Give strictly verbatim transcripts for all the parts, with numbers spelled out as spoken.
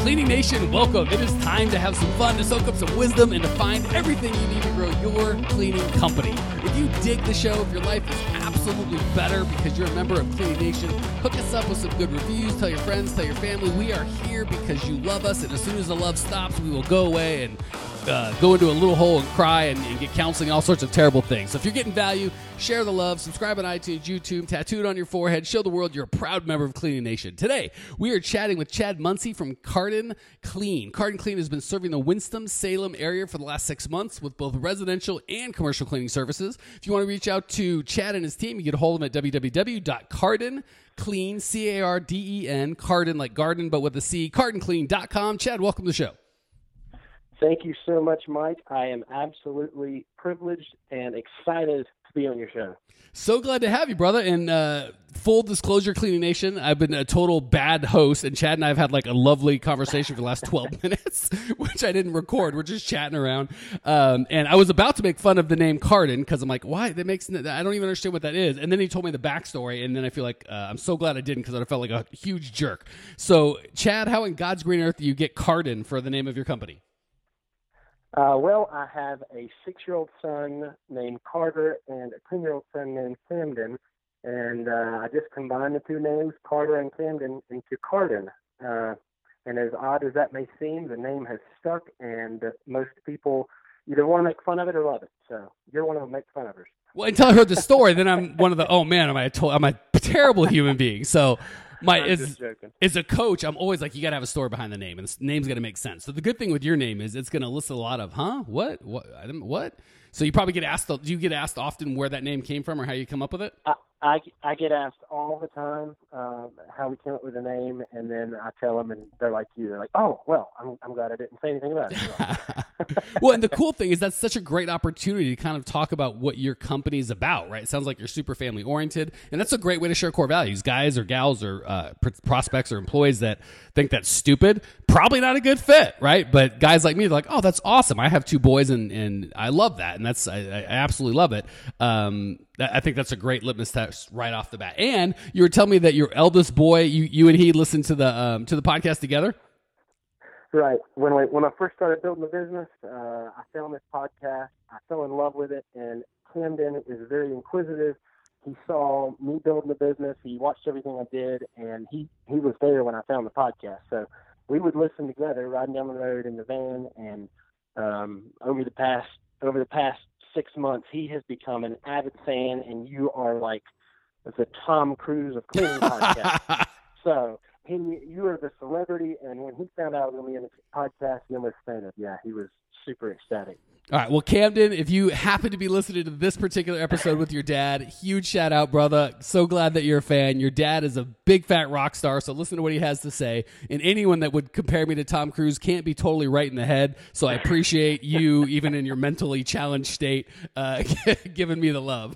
Cleaning Nation, welcome. It is time to have some fun, to soak up some wisdom, and to find everything you need to grow your cleaning company. If you dig the show, if your life is absolutely better because you're a member of Cleaning Nation, hook us up with some good reviews, tell your friends, tell your family. We are here because you love us, and as soon as the love stops, we will go away and Uh, go into a little hole and cry and, and get counseling and all sorts of terrible things. So if you're getting value, share the love, subscribe on iTunes, YouTube, tattoo it on your forehead, show the world you're a proud member of Cleaning Nation. Today, we are chatting with Chad Muncy from Cardin Clean. Cardin Clean has been serving the Winston-Salem area for the last six months with both residential and commercial cleaning services. If you want to reach out to Chad and his team, you get a hold of them at w w w dot cardin clean, C A R D E N, Cardin like garden, but with a C, cardin clean dot com. Chad, welcome to the show. Thank you so much, Mike. I am absolutely privileged and excited to be on your show. So glad to have you, brother. And uh, full disclosure, Cleaning Nation, I've been a total bad host, and Chad and I have had like a lovely conversation for the last twelve minutes, which I didn't record. We're just chatting around. Um, and I was about to make fun of the name Cardin because I'm like, why? That makes I don't even understand what that is. And then he told me the backstory, and then I feel like uh, I'm so glad I didn't because I felt like a huge jerk. So, Chad, how in God's green earth do you get Cardin for the name of your company? Uh, well, I have a six-year-old son named Carter and a ten-year-old son named Camden, and uh, I just combined the two names, Carter and Camden, into Cardin. Uh, and as odd as that may seem, the name has stuck, and uh, most people either want to make fun of it or love it. So you're one of them make fun of it. Well, until I heard the story, then I'm one of the, oh man, am I a, to- am I a terrible human being? So my as, as a coach, I'm always like, you got to have a story behind the name, and the name's got to make sense. So the good thing with your name is it's going to list a lot of, huh, what, what, I didn't, what? So you probably get asked, do you get asked often where that name came from or how you come up with it? I, I, I get asked all the time uh, how we came up with the name, and then I tell them, and they're like you. They're like, oh, well, I'm, I'm glad I didn't say anything about it. Well, and the cool thing is that's such a great opportunity to kind of talk about what your company is about, right? It sounds like you're super family-oriented, and that's a great way to share core values. Guys or gals or uh, pr- prospects or employees that think that's stupid, probably not a good fit, right? But guys like me, they're like, oh, that's awesome. I have two boys, and, and I love that, and that's I, I absolutely love it. Um, I think that's a great litmus test right off the bat. And you were telling me that your eldest boy, you, you and he listened to the um, to the podcast together. Right. When I when I first started building the business, uh, I found this podcast. I fell in love with it, and Camden is very inquisitive. He saw me building the business. He watched everything I did, and he, he was there when I found the podcast. So we would listen together, riding down the road in the van, and um, over the past over the past six months, he has become an avid fan, and you are like the Tom Cruise of cleaning podcast. So he, you are the celebrity, and when he found out I was going to be in the podcast, he almost fainted. Yeah, he was super ecstatic. All right. Well, Camden, if you happen to be listening to this particular episode with your dad, huge shout out, brother. So glad that you're a fan. Your dad is a big fat rock star, so listen to what he has to say. And anyone that would compare me to Tom Cruise can't be totally right in the head. So I appreciate you, even in your mentally challenged state, uh, giving me the love.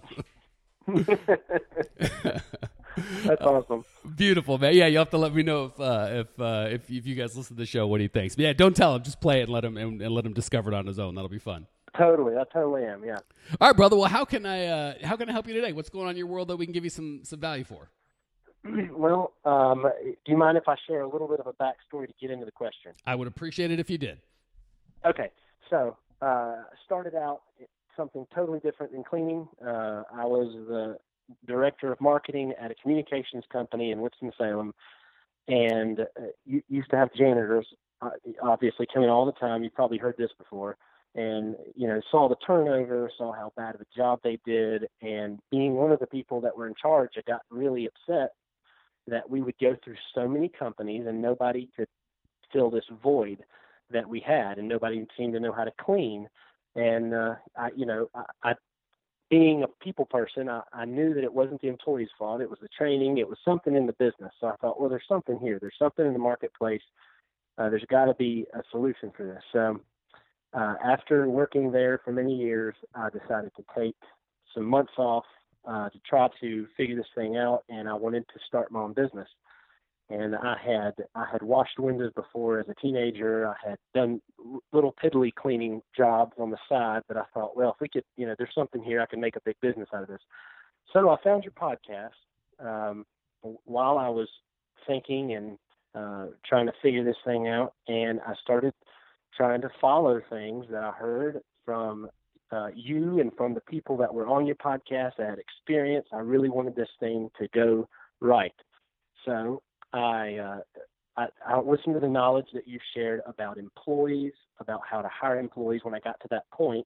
That's awesome. Beautiful, man. Yeah, you'll have to let me know if uh, if, uh, if if you guys listen to the show what he thinks. But yeah, don't tell him. Just play it and let him and, and let him discover it on his own. That'll be fun. Totally, I totally am. Yeah. All right, brother. Well, how can I uh, how can I help you today? What's going on in your world that we can give you some some value for? Well, um, do you mind if I share a little bit of a backstory to get into the question? I would appreciate it if you did. Okay, so uh, started out something totally different than cleaning. Uh, I was the director of marketing at a communications company in Winston-Salem, and uh, you used to have janitors, uh, obviously coming all the time. You probably heard this before, and you know, saw the turnover, saw how bad of a job they did, and being one of the people that were in charge, I got really upset that we would go through so many companies and nobody could fill this void that we had, and nobody seemed to know how to clean. And uh, I, you know, I, I being a people person, I, I knew that it wasn't the employee's fault. It was the training. It was something in the business. So I thought, well, there's something here. There's something in the marketplace. Uh, there's got to be a solution for this. So uh, after working there for many years, I decided to take some months off uh, to try to figure this thing out, and I wanted to start my own business. And I had I had washed windows before as a teenager. I had done little piddly cleaning jobs on the side, but I thought, well, if we could, you know, there's something here, I can make a big business out of this. So I found your podcast um, while I was thinking and uh, trying to figure this thing out. And I started trying to follow things that I heard from uh, you and from the people that were on your podcast that had experience. I really wanted this thing to go right. So I, uh, I, I listened to the knowledge that you shared about employees, about how to hire employees when I got to that point.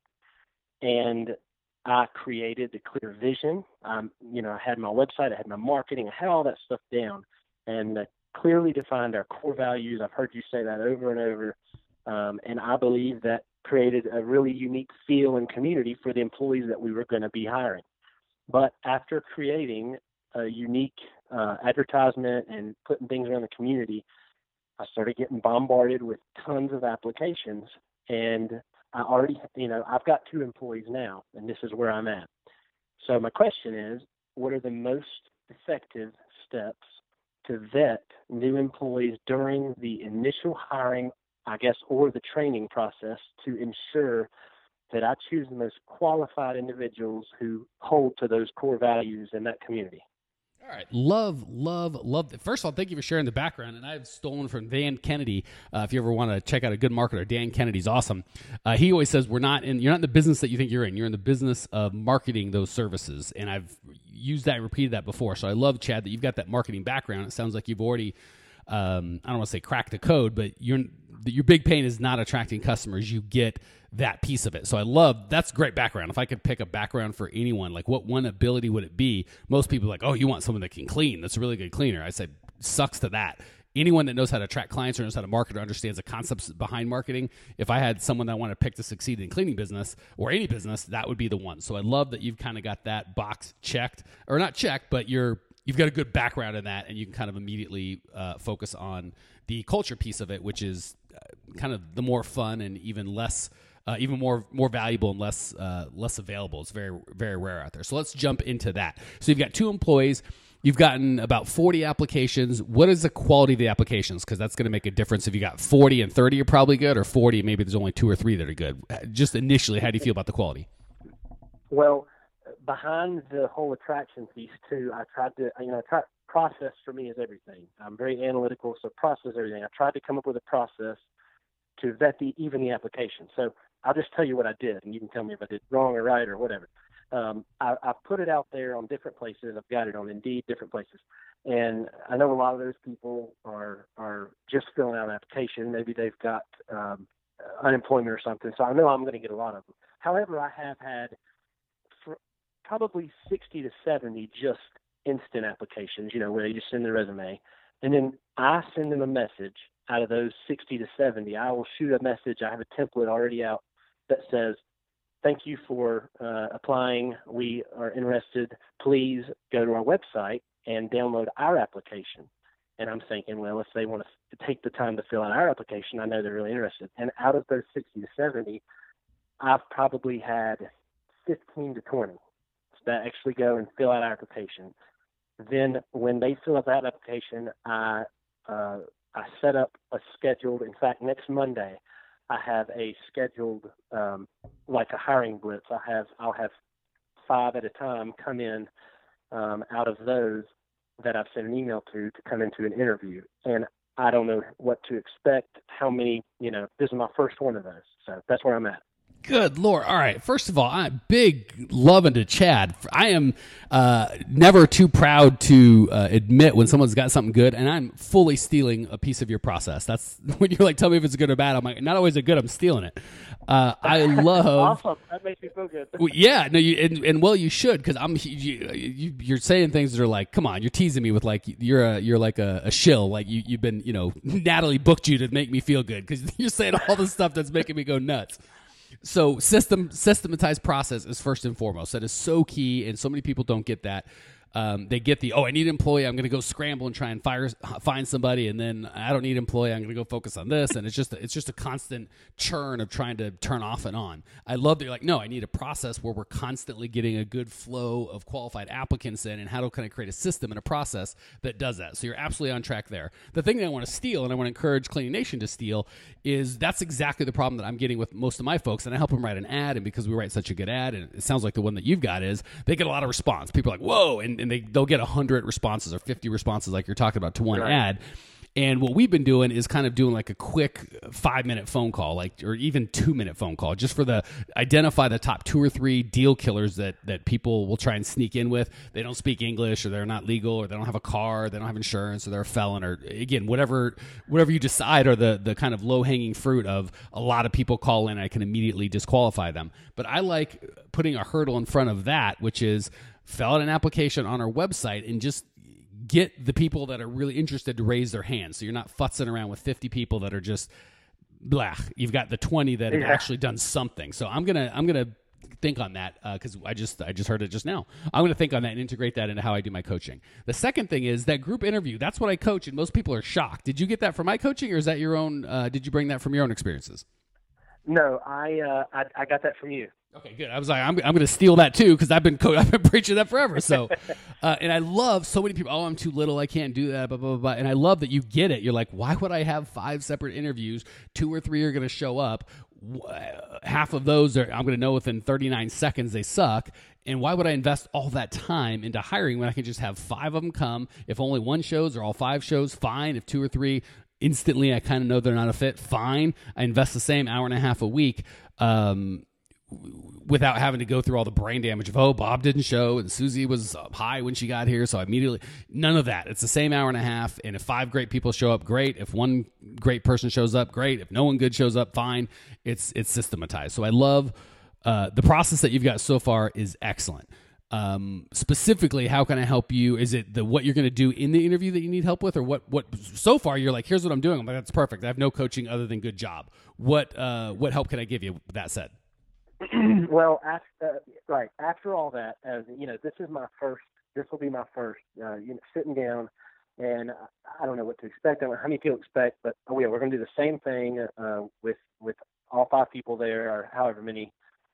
And I created the clear vision. Um, you know, I had my website, I had my marketing, I had all that stuff down, and uh, clearly defined our core values. I've heard you say that over and over, um, and I believe that created a really unique feel and community for the employees that we were going to be hiring. But after creating a unique uh, advertisement and putting things around the community, I started getting bombarded with tons of applications, and I already, you know, I've got two employees now, and this is where I'm at. So my question is, what are the most effective steps to vet new employees during the initial hiring, I guess, or the training process to ensure that I choose the most qualified individuals who hold to those core values in that community? All right. Love, love, love. First of all, thank you for sharing the background. And I've stolen from Dan Kennedy. Uh, if you ever want to check out a good marketer, Dan Kennedy's awesome. Uh, he always says, we're not in, you're not in the business that you think you're in. You're in the business of marketing those services. And I've used that and repeated that before. So I love, Chad, that you've got that marketing background. It sounds like you've already, um, I don't want to say cracked the code, but you're, your big pain is not attracting customers. You get that piece of it. So I love, that's great background. If I could pick a background for anyone, like what one ability would it be? Most people are like, oh, you want someone that can clean. That's a really good cleaner. I said, sucks to that. Anyone that knows how to attract clients or knows how to market or understands the concepts behind marketing, if I had someone that I want to pick to succeed in cleaning business or any business, that would be the one. So I love that you've kind of got that box checked, or not checked, but you're, you've got a good background in that, and you can kind of immediately uh, focus on the culture piece of it, which is uh, kind of the more fun and even less Uh, even more more valuable and less uh, less available. It's very, very rare out there. So let's jump into that. So you've got two employees. You've gotten about forty applications. What is the quality of the applications? Because that's going to make a difference. If you got forty and thirty are probably good, or forty maybe there's only two or three that are good. Just initially, how do you feel about the quality? Well, behind the whole attraction piece too, I tried to, you know, try, process for me is everything. I'm very analytical, so process everything. I tried to come up with a process to vet the even the application. So I'll just tell you what I did, and you can tell me if I did wrong or right or whatever. Um, I, I put it out there on different places. I've got it on Indeed, different places. And I know a lot of those people are are just filling out an application. Maybe they've got um, unemployment or something. So I know I'm going to get a lot of them. However, I have had for probably sixty to seventy just instant applications, you know, where you just send the resume. And then I send them a message. Out of those sixty to seventy, I will shoot a message. I have a template already out that says, thank you for uh, applying. We are interested. Please go to our website and download our application. And I'm thinking, well, if they want to take the time to fill out our application, I know they're really interested. And out of those sixty to seventy, I've probably had fifteen to twenty that actually go and fill out our application. Then when they fill out that application, I uh, I set up a scheduled, in fact, next Monday, I have a scheduled, um, like a hiring blitz. I have, I'll have five at a time come in um, out of those that I've sent an email to, to come into an interview. And I don't know what to expect, how many, you know, this is my first one of those. So that's where I'm at. Good Lord. All right. First of all, I'm big loving to Chad. I am uh, never too proud to uh, admit when someone's got something good, and I'm fully stealing a piece of your process. That's when you're like, tell me if it's good or bad. I'm like, not always a good, I'm stealing it. Uh, I love. Awesome. That makes me feel good. Well, yeah. No, you, and, and well, you should, because I'm you, you, you're saying things that are like, come on, you're teasing me with like, you're a, you're like a, a shill. Like you, you've been, you know, Natalie booked you to make me feel good because you're saying all the stuff that's making me go nuts. So system systematized process is first and foremost. That is so key, and so many people don't get that. Um, they get the, oh, I need an employee. I'm going to go scramble and try and fire, find somebody, and then I don't need an employee. I'm going to go focus on this, and it's just it's just a constant churn of trying to turn off and on. I love that you're like, no, I need a process where we're constantly getting a good flow of qualified applicants in, and how to kind of create a system and a process that does that. So you're absolutely on track there. The thing that I want to steal, and I want to encourage Cleaning Nation to steal, is that's exactly the problem that I'm getting with most of my folks, and I help them write an ad, and because we write such a good ad, and it sounds like the one that you've got is, they get a lot of response. People are like, whoa, and, and they, they'll get one hundred responses or fifty responses like you're talking about to one right. ad. And what we've been doing is kind of doing like a quick five minute phone call, like, or even two minute phone call, just for the identify the top two or three deal killers that, that people will try and sneak in with. They don't speak English, or they're not legal, or they don't have a car, or they don't have insurance, or they're a felon, or again, whatever, whatever you decide are the, the kind of low hanging fruit of a lot of people call in, and I can immediately disqualify them. But I like putting a hurdle in front of that, which is fill out an application on our website and just get the people that are really interested to raise their hands. So you're not futzing around with fifty people that are just blah. You've got the twenty that have yeah. actually done something. So I'm gonna I'm gonna think on that because uh, I just I just heard it just now. I'm gonna think on that and integrate that into how I do my coaching. The second thing is that group interview. That's what I coach, and most people are shocked. Did you get that from my coaching, or is that your own? Uh, did you bring that from your own experiences? No, I uh, I, I got that from you. Okay, good. I was like, I'm, I'm going to steal that too because I've been co- I've been preaching that forever. So, uh, and I love so many people. Oh, I'm too little. I can't do that. Blah, blah, blah, blah. And I love that you get it. You're like, why would I have five separate interviews? Two or three are going to show up. Half of those are I'm going to know within thirty-nine seconds they suck. And why would I invest all that time into hiring when I can just have five of them come? If only one shows or all five shows, fine. If two or three instantly I kind of know they're not a fit, fine. I invest the same hour and a half a week. Um, without having to go through all the brain damage of, oh, Bob didn't show and Susie was high when she got here, so I immediately, none of that. It's the same hour and a half, and if five great people show up, great. If one great person shows up, great. If no one good shows up, fine. It's it's systematized. So I love uh, the process that you've got so far is excellent. Um, specifically, how can I help you? Is it the what you're going to do in the interview that you need help with, or what? What so far you're like, here's what I'm doing. I'm like, that's perfect. I have no coaching other than good job. What uh, what help can I give you? With that said. Well, after, uh, right after all that, as you know, this is my first. This will be my first. Uh, you know, sitting down, and I don't know what to expect. I don't know how many people expect, but oh yeah, we're going to do the same thing uh, with with all five people there, or however many.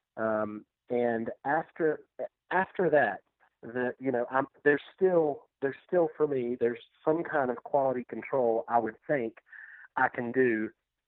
Um, and after after that, the you know, I'm there's still there's still for me there's some kind of quality control I would think I can do.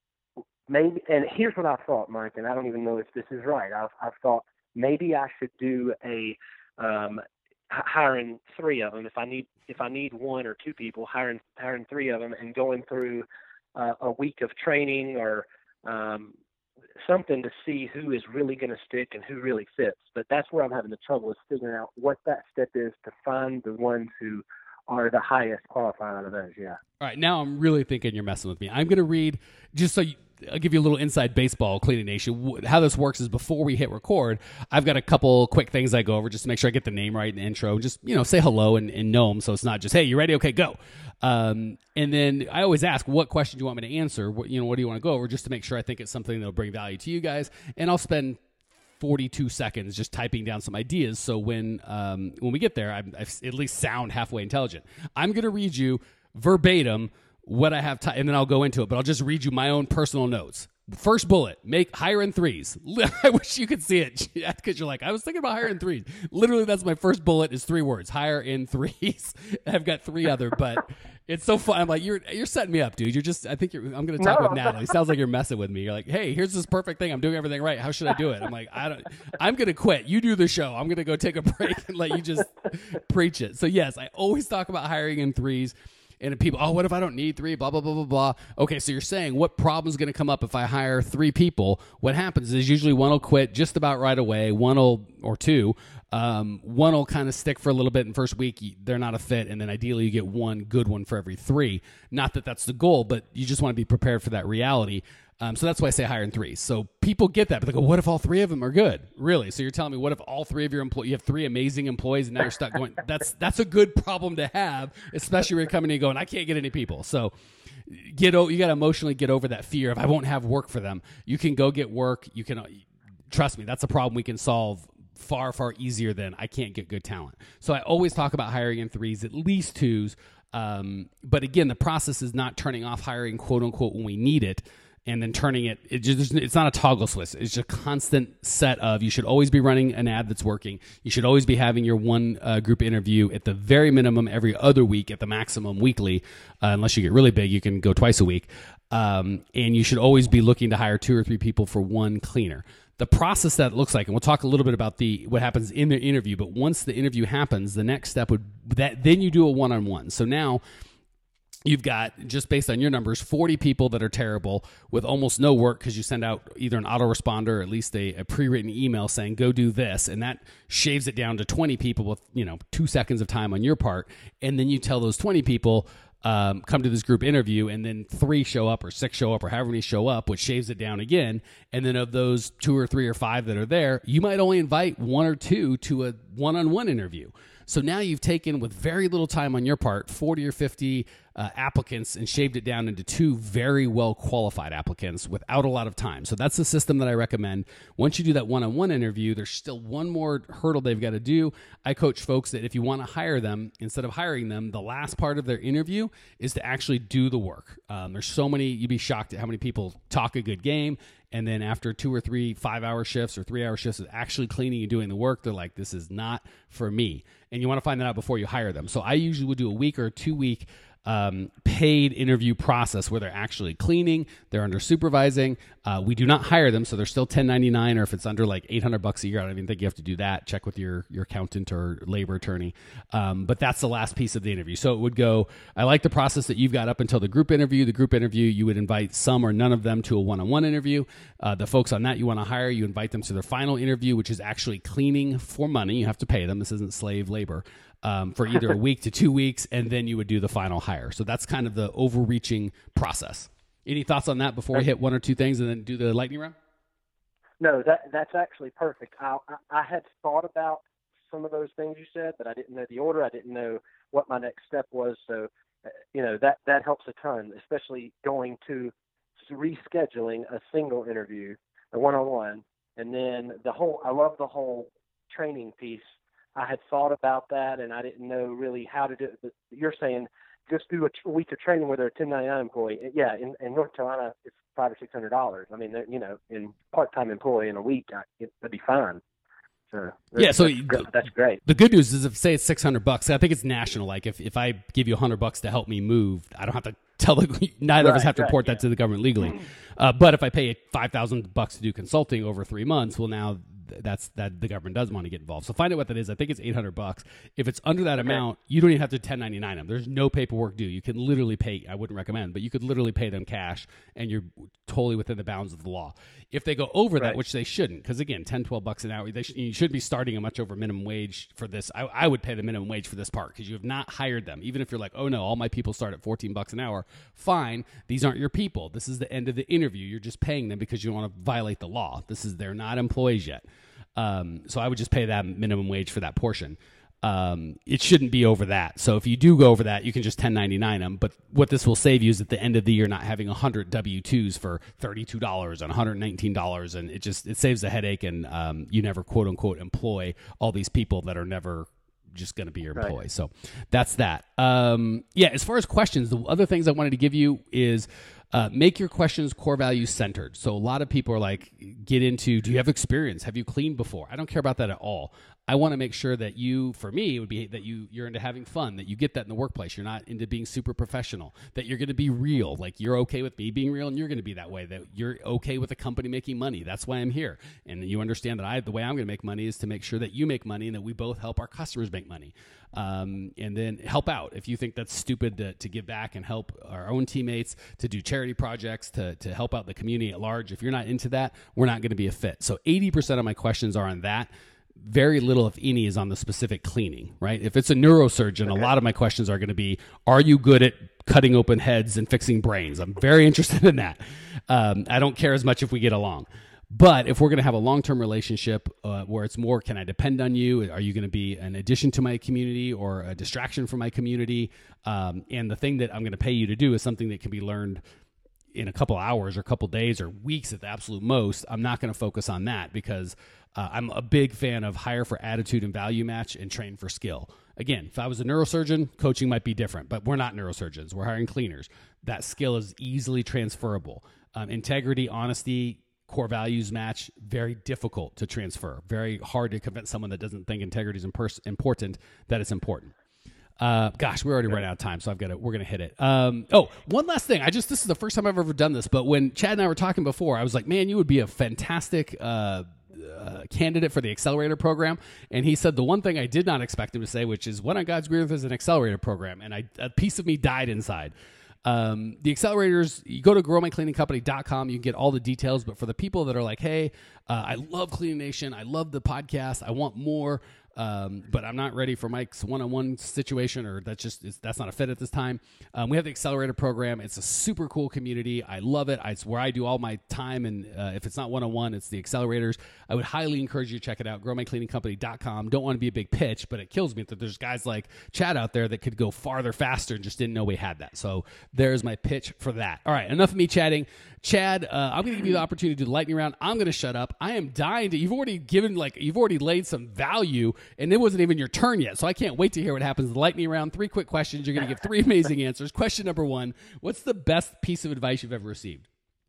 Maybe, and here's what I thought, Mike, and I don't even know if this is right. I've, I've thought maybe I should do a um, hiring three of them if I need if I need one or two people, hiring hiring three of them and going through uh, a week of training or um, something to see who is really going to stick and who really fits. But that's where I'm having the trouble is figuring out what that step is to find the ones who are the highest qualified out of those. Yeah. All right. Now I'm really thinking you're messing with me. I'm going to read just so you, I'll give you a little inside baseball, Cleaning Nation. How this works is before we hit record, I've got a couple quick things I go over just to make sure I get the name right in the intro. Just, you know, say hello and, and know them so it's not just, hey, you ready? Okay, go. Um, and then I always ask, what question do you want me to answer? What, you know, what do you want to go over? Just to make sure I think it's something that will bring value to you guys. And I'll spend forty-two seconds just typing down some ideas. So when um, when we get there, I, I at least sound halfway intelligent. I'm going to read you verbatim what I have, t- and then I'll go into it, but I'll just read you my own personal notes. First bullet, make hire in threes. I wish you could see it because you're like, I was thinking about hire in threes. Literally, that's my first bullet is three words, hire in threes. I've got three other, but it's so fun. I'm like, you're you're setting me up, dude. You're just, I think you're, I'm going to talk no. with Natalie. Sounds like you're messing with me. You're like, hey, here's this perfect thing. I'm doing everything right. How should I do it? I'm like, I don't, I'm going to quit. You do the show. I'm going to go take a break and let you just preach it. So yes, I always talk about hiring in threes. And people, oh, what if I don't need three? Blah, blah, blah, blah, blah. Okay, so you're saying what problem is going to come up if I hire three people? What happens is usually one will quit just about right away, one will, or two. Um, one will kind of stick for a little bit in first week. They're not a fit. And then ideally you get one good one for every three. Not that that's the goal, but you just want to be prepared for that reality. Um, so that's why I say hire in threes. So people get that, but they go, what if all three of them are good? Really? So you're telling me, what if all three of your employees, you have three amazing employees and now you're stuck going, that's, that's a good problem to have, especially when you're coming in and going, I can't get any people. So get, o- you got to emotionally get over that fear of I won't have work for them. You can go get work. You can, trust me, that's a problem we can solve far, far easier than I can't get good talent. So I always talk about hiring in threes, at least twos. Um, but again, the process is not turning off hiring quote unquote when we need it. And then turning it, it just, it's not a toggle switch. It's just a constant set of, you should always be running an ad that's working. You should always be having your one uh, group interview at the very minimum every other week, at the maximum weekly. Uh, unless you get really big, you can go twice a week. Um, and you should always be looking to hire two or three people for one cleaner. The process that looks like, and we'll talk a little bit about the what happens in the interview, but once the interview happens, the next step would, that then you do a one-on-one. So now, you've got, just based on your numbers, forty people that are terrible with almost no work because you send out either an autoresponder or at least a, a pre-written email saying, go do this. And that shaves it down to twenty people with, you know, two seconds of time on your part. And then you tell those twenty people, um, come to this group interview, and then three show up or six show up or however many show up, which shaves it down again. And then of those two or three or five that are there, you might only invite one or two to a one-on-one interview. So now you've taken, with very little time on your part, forty or fifty uh, applicants and shaved it down into two very well qualified applicants without a lot of time. So that's the system that I recommend. Once you do that one-on-one interview, there's still one more hurdle they've got to do. I coach folks that if you want to hire them, instead of hiring them, the last part of their interview is to actually do the work. Um, there's so many, you'd be shocked at how many people talk a good game, and then after two or three five-hour shifts or three-hour shifts of actually cleaning and doing the work, they're like, this is not for me. And you want to find that out before you hire them. So I usually would do a week or a two-week um, paid interview process where they're actually cleaning, they're under supervising. Uh, we do not hire them, so they're still ten ninety-nine, or if it's under like eight hundred bucks a year, I don't even think you have to do that. Check with your your accountant or labor attorney. Um, but that's the last piece of the interview. So it would go, I like the process that you've got up until the group interview. The group interview, you would invite some or none of them to a one-on-one interview. Uh, the folks on that you want to hire, you invite them to their final interview, which is actually cleaning for money. You have to pay them. This isn't slave labor. Um, for either a week to two weeks, and then you would do the final hire. So that's kind of the overreaching process. Any thoughts on that before we hit one or two things and then do the lightning round? No, that that's actually perfect. I, I, I had thought about some of those things you said, but I didn't know the order. I didn't know what my next step was. So, uh, you know, that, that helps a ton, especially going to rescheduling a single interview, a one-on-one, and then the whole, I love the whole training piece. I had thought about that, and I didn't know really how to do it. But you're saying just do a week of training where they're a ten ninety-nine employee. Yeah, in, in North Carolina, it's five or six hundred dollars. I mean, you know, in part-time employee in a week, I, it, that'd be fine. So yeah, so that's, that's great. The good news is, if say it's six hundred bucks, I think it's national. Like if, if I give you a hundred bucks to help me move, I don't have to tell the neither right, of us have to right, report yeah. that to the government legally. Uh, but if I pay five thousand bucks to do consulting over three months, well now. That's that the government does want to get involved. So find out what that is. I think it's eight hundred bucks. If it's under that okay. amount, you don't even have to ten ninety-nine them. There's no paperwork due. You can literally pay. I wouldn't recommend, but you could literally pay them cash, and you're totally within the bounds of the law. If they go over right. that, which they shouldn't, because again, ten, twelve bucks an hour, they sh- you should be starting a much over minimum wage for this. I, I would pay the minimum wage for this part because you have not hired them. Even if you're like, oh no, all my people start at fourteen bucks an hour. Fine, these aren't your people. This is the end of the interview. You're just paying them because you don't want to violate the law. This is they're not employees yet. Um, so I would just pay that minimum wage for that portion. Um, it shouldn't be over that. So if you do go over that, you can just ten ninety-nine them. But what this will save you is at the end of the year not having one hundred W twos for thirty-two dollars and one hundred nineteen dollars. And it just it saves a headache, and um, you never, quote unquote, employ all these people that are never just going to be your employee. Right. So that's that. Um, yeah, as far as questions, the other things I wanted to give you is uh, make your questions core values centered. So a lot of people are like, get into, do you have experience? Have you cleaned before? I don't care about that at all. I want to make sure that you, for me, it would be that you, you're into having fun, that you get that in the workplace. You're not into being super professional, that you're going to be real. Like you're okay with me being real, and you're going to be that way, that you're okay with a company making money. That's why I'm here. And you understand that I, the way I'm going to make money is to make sure that you make money and that we both help our customers make money. Um, and then help out. If you think that's stupid to, to give back and help our own teammates, to do charity projects, to, to help out the community at large, if you're not into that, we're not going to be a fit. So eighty percent of my questions are on that. Very little, if any, is on the specific cleaning, right? If it's a neurosurgeon, okay. a lot of my questions are going to be, are you good at cutting open heads and fixing brains? I'm very interested in that. Um, I don't care as much if we get along. But if we're going to have a long-term relationship uh, where it's more, can I depend on you? Are you going to be an addition to my community or a distraction from my community? Um, and the thing that I'm going to pay you to do is something that can be learned in a couple hours or a couple days or weeks at the absolute most. I'm not going to focus on that because uh, I'm a big fan of hire for attitude and value match and train for skill. Again, if I was a neurosurgeon, coaching might be different, but we're not neurosurgeons. We're hiring cleaners. That skill is easily transferable. Um, integrity, honesty, core values match, very difficult to transfer. Very hard to convince someone that doesn't think integrity is impers- important that it's important. Uh, gosh, we're already running out of time, so I've got to, we're going to hit it. Um, oh, one last thing. I just, this is the first time I've ever done this, but when Chad and I were talking before, I was like, man, you would be a fantastic, uh, uh, candidate for the accelerator program. And he said the one thing I did not expect him to say, which is what on God's green earth is an accelerator program. And I, a piece of me died inside. Um, the accelerators, you go to grow my cleaning company dot com, you can get all the details. But for the people that are like, hey, uh, I love Cleaning Nation, I love the podcast, I want more, um, but I'm not ready for Mike's one-on-one situation, or that's just it's, that's not a fit at this time. Um, we have the accelerator program. It's a super cool community. I love it. It's where I do all my time, and uh, if it's not one-on-one, it's the accelerators. I would highly encourage you to check it out, grow my cleaning company dot com. Don't want to be a big pitch, but it kills me that there's guys like Chad out there that could go farther faster and just didn't know we had that. So there's my pitch for that. All right, enough of me chatting. Chad, uh, I'm going to give you the opportunity to do the lightning round. I'm going to shut up. I am dying to. You've already given like you've already laid some value, and it wasn't even your turn yet. So I can't wait to hear what happens in the lightning round. Three quick questions. You're going to give three amazing answers. Question number one: what's the best piece of advice you've ever received?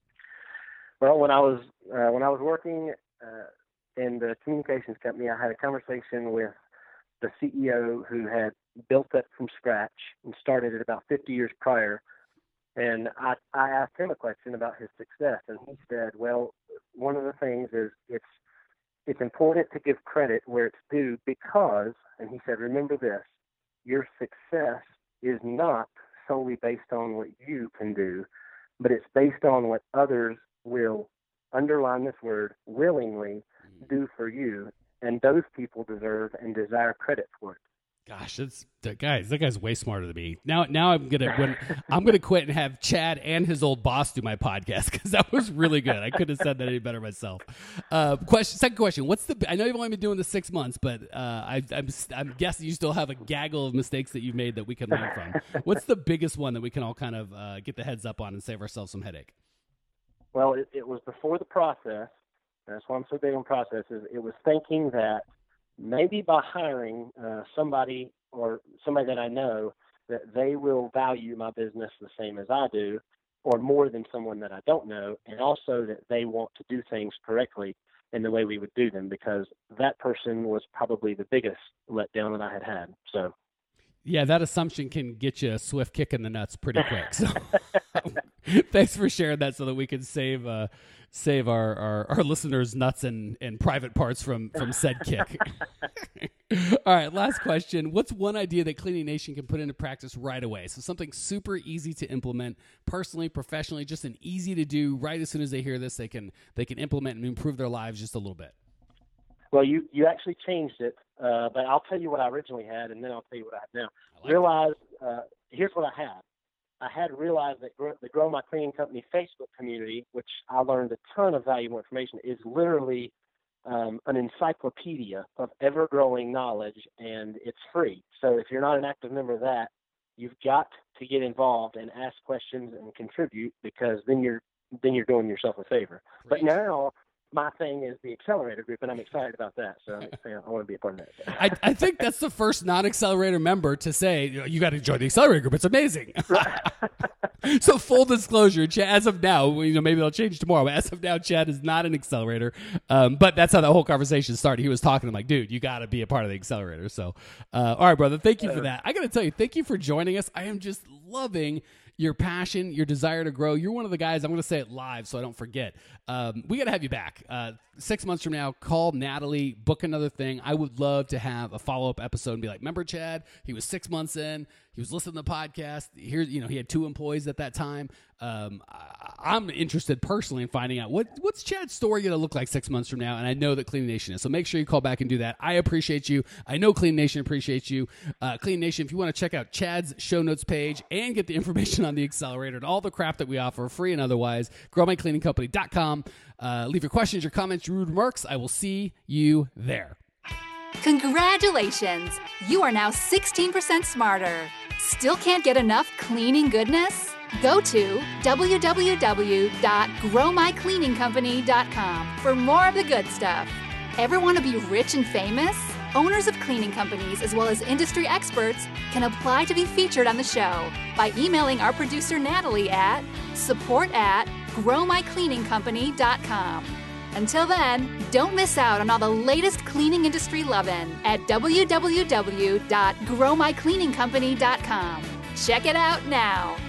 Well, when I was uh, when I was working uh, in the communications company, I had a conversation with the C E O who had built that from scratch and started it about fifty years prior. And I, I asked him a question about his success, and he said, well, one of the things is it's it's important to give credit where it's due because, and he said, remember this, your success is not solely based on what you can do, but it's based on what others will, underline this word, willingly do for you, and those people deserve and desire credit for it. Gosh, that's that guys. That guy's way smarter than me. Now, now I'm gonna when, I'm gonna quit and have Chad and his old boss do my podcast because that was really good. I couldn't have said that any better myself. Uh, question. Second question. What's the? I know you've only been doing this six months, but uh, I, I'm I'm guessing you still have a gaggle of mistakes that you've made that we can learn from. What's the biggest one that we can all kind of uh, get the heads up on and save ourselves some headache? Well, it, it was before the process. That's why I'm so big on processes. It was thinking that maybe by hiring uh, somebody or somebody that I know, that they will value my business the same as I do, or more than someone that I don't know, and also that they want to do things correctly in the way we would do them, because that person was probably the biggest letdown that I had had. So, yeah, that assumption can get you a swift kick in the nuts pretty quick. So, thanks for sharing that so that we can save uh, save our, our, our listeners' nuts and, and private parts from, from said kick. All right, last question. What's one idea that Cleaning Nation can put into practice right away? So something super easy to implement personally, professionally, just an easy to do right as soon as they hear this, they can they can implement and improve their lives just a little bit. Well, you, you actually changed it, uh, but I'll tell you what I originally had, and then I'll tell you what I have now. I like Realize, uh, here's what I had. I had realized that the Grow My Cleaning Company Facebook community, which I learned a ton of valuable information, is literally um, an encyclopedia of ever-growing knowledge, and it's free. So if you're not an active member of that, you've got to get involved and ask questions and contribute, because then you're then you're doing yourself a favor. But now my thing is the accelerator group, and I'm excited about that. So you know, I want to be a part of that. I, I think that's the first non-accelerator member to say, you, know, you got to join the accelerator group. It's amazing. So full disclosure, Chad, as of now, you know, maybe they'll change tomorrow, but as of now, Chad is not an accelerator. Um, but that's how that whole conversation started. He was talking to him like, dude, you got to be a part of the accelerator. So, uh, all right, brother, thank you for that. I got to tell you, thank you for joining us. I am just loving your passion, your desire to grow. You're one of the guys, I'm going to say it live so I don't forget. Um, we got to have you back. Uh, six months from now, call Natalie, book another thing. I would love to have a follow-up episode and be like, remember Chad? He was six months in. He was listening to the podcast. Here, you know, he had two employees at that time. Um, I, I'm interested personally in finding out what what's Chad's story going to look like six months from now, and I know that Cleaning Nation is. So make sure you call back and do that. I appreciate you. I know Cleaning Nation appreciates you. Uh, Cleaning Nation, if you want to check out Chad's show notes page and get the information on the accelerator and all the crap that we offer, free and otherwise, grow my cleaning company dot com. Uh, leave your questions, your comments, your rude remarks. I will see you there. Congratulations! You are now sixteen percent smarter. Still can't get enough cleaning goodness? Go to w w w dot grow my cleaning company dot com for more of the good stuff. Ever want to be rich and famous? Owners of cleaning companies as well as industry experts can apply to be featured on the show by emailing our producer Natalie at support at grow my cleaning company dot com. Until then, don't miss out on all the latest cleaning industry lovin' at w w w dot grow my cleaning company dot com. Check it out now.